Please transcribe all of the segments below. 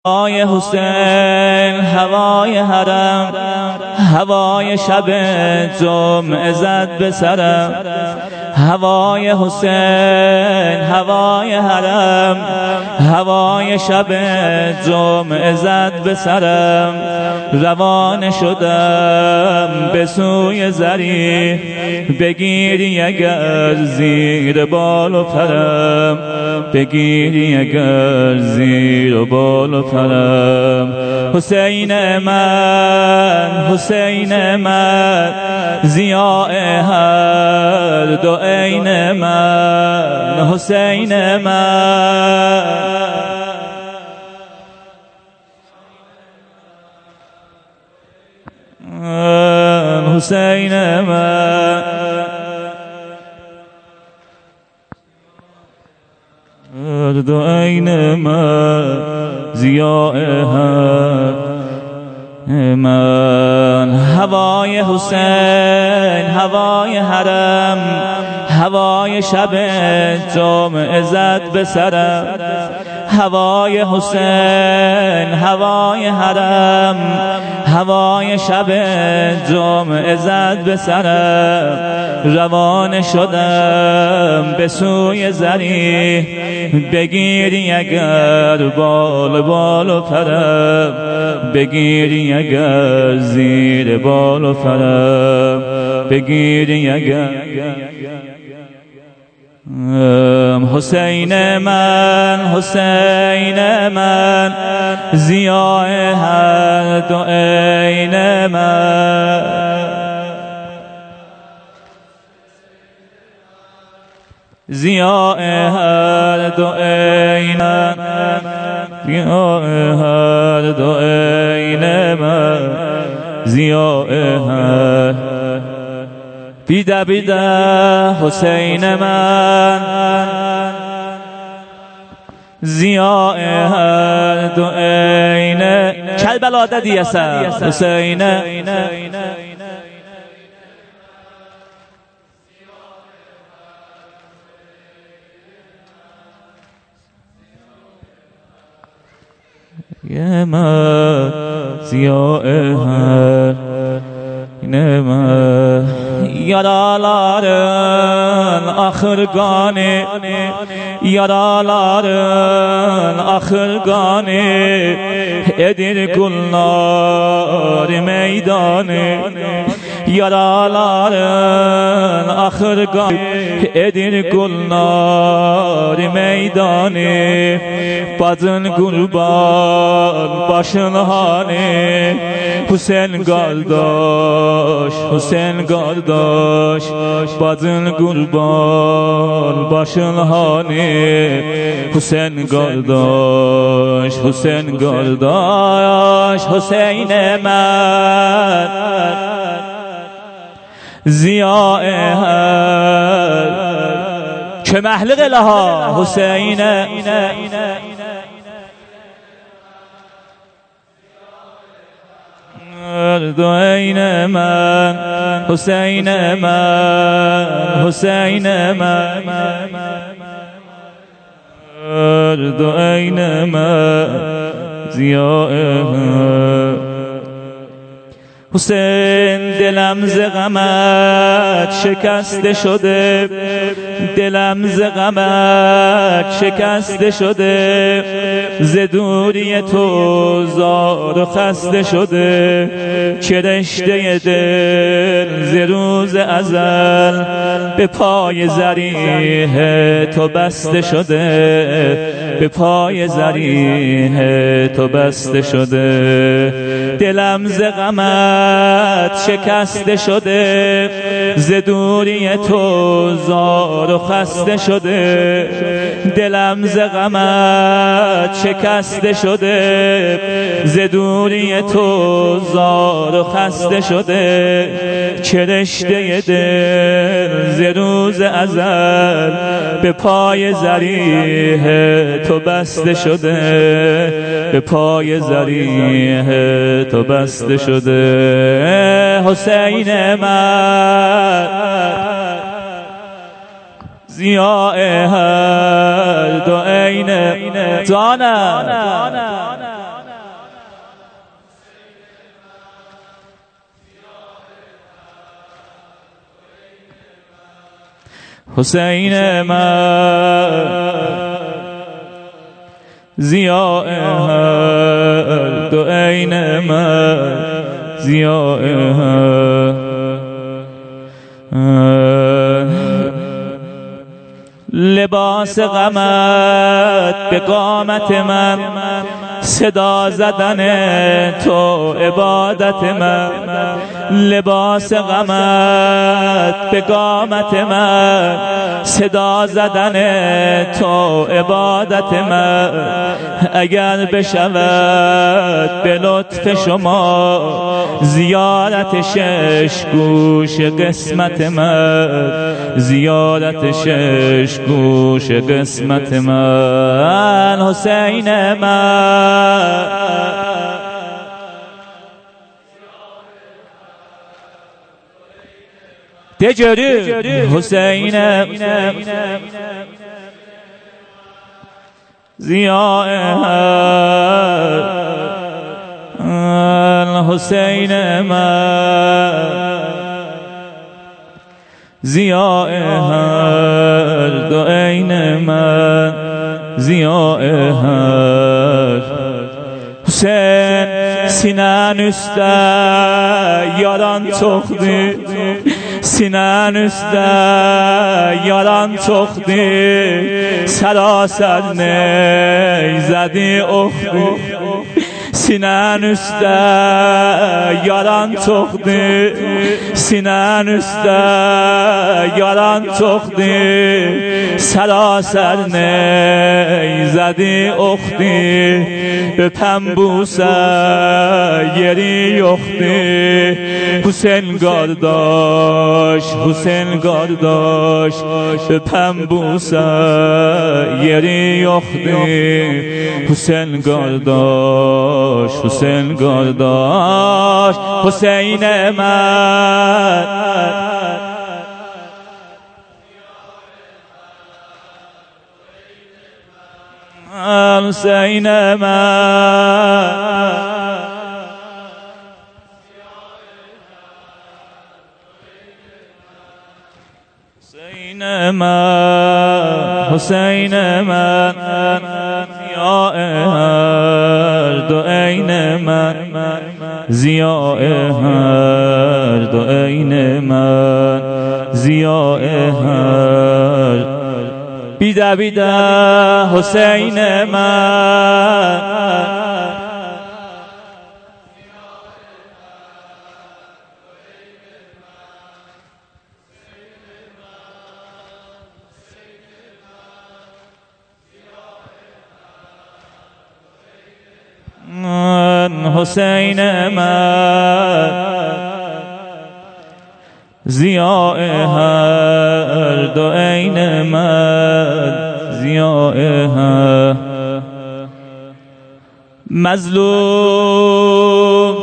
هوای حسین، هوای حرم، هوای شب جمعه زد به سرم. هوای حسین، هوای حرم، هوای شب جمعه زد به سرم. روانه شدم به سوی زری، بگیری اگر زیر بال و پرم، بگیری اگر زیر بال و پرم. حسین من، حسین من، ضیاء هر دو عین من. حسین من، حسین من، هر دو عین من، ضیاء هر من. هوای حسین، هوای حرم، هوای شب جمعه زد به سرم. هوای حسین، هوای حرم، هوای شب جمعه زد به سرم. روانه شدم به سوی زری، بگیری اگر بال بال و پرم، بگیری اگر زیر بال و پرم، بگیری اگر. حسین من، حسین من، ضیاء هر دو عین من. ضیاء هر دو عین من، ضیاء هر دو عین من، ضیاء هر. بیده بیده حسین من، ضیاء هر دو عین. کربلا ددی اثر حسین. یه من ضیاء هر نما. yaraların ahırgani، yaraların ahırgani، edir kullar meydanı. Yaraların ahırgani، edir kullar meydanı. Bacın kurban başın hani، Hüseyin kardeş، Hüseyin kardeş، bacın kurban başın hani. Hüseyin kardeş، Hüseyin kardeş، Hüseyin من، ضیاء هر که محلق لها. حسین هر دو عین من، حسین من، حسین من، هر دو عین من، ضیاء هر. حسین دلم ز غمت شکسته شده، دلم ز غمت شکسته شده. ز دوری تو زار و خسته شده، که رشته دل ز روز ازل به پای ضریح تو بسته شده، به پای ضریح تو بسته شده. دلم ز غمت شکسته شده، ز دوری تو زار و خسته شده. دلم ز غمت شکسته شده، ز دوری تو زار و خسته شده. که رشته دل ز روز ازل به پای ضریح تو بسته شده، به پای ضریح تو بسته شده. حسین من، ضیاء هر دو عین جانم. حسین من ضیاء هر دو عین من ضیاء لباس غمت به قامت من، صدا زدن تو عبادت من. لباس غمت به قامت من، صدا زدن تو عبادت من. اگر بشود به لطف شما زیارت شش گوش قسمت من، زیارت شش گوش قسمت من. حسین من تجری حسین ضیاء حسین من ضیاء هر دو عین من ضیاء هر. حسین سینن üstte yaran çoxdur, sinen üstte yaran çoxdur, sərasər neyzədi oxdur. Sinen üstte yaran çoxdur, sinen üstte yaran çoxdur, sərasər neyzədi oxdur. Öpəm busə yeri yoxdur. Hüseyn qardaş, Hüseyn qardaş, öpəm busə yeri yoxdur. Hüseyn qardaş, Hüseyn qardaş, Hüseyn mən Hüseyn mən Hüseyn mən Hüseyn mən ضیاء هر دو عین من ضیاء هر دو عین من ضیاء هر بیده بیده حسین من حسین من ضیاء هر دو عین من ضیاء هر. مظلوم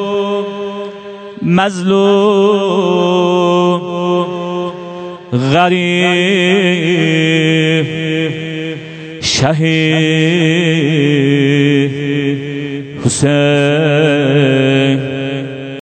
مظلوم غریب شهید حسین